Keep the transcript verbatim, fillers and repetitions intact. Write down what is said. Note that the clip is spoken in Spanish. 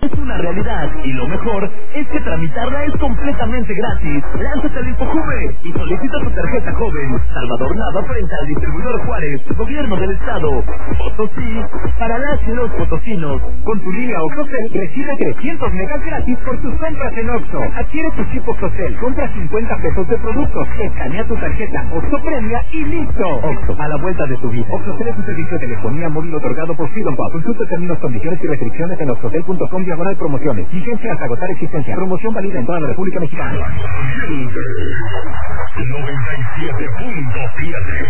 Es una realidad y lo mejor es que tramitarla es completamente gratis. Lánzate al InfoJuve y solicita tu tarjeta joven. Salvador Nava frente al distribuidor Juárez, Gobierno del Estado. Potosí, para las y los potosinos. Con tu línea Oxocel recibe trescientos megas gratis por tus compras en Oxxo. Adquiere tu chip Oxocel, compra cincuenta pesos de productos, escanea tu tarjeta Oxxo Premia y listo. Oxxo, a la vuelta de tu vida. Oxocel es un servicio de telefonía móvil otorgado por Freedom Pub. Consulta términos, condiciones y restricciones en oxocel punto com diagonal promociones. Vigencia hasta agotar existencia. Promoción válida en toda la República Mexicana. noventa y siete punto siete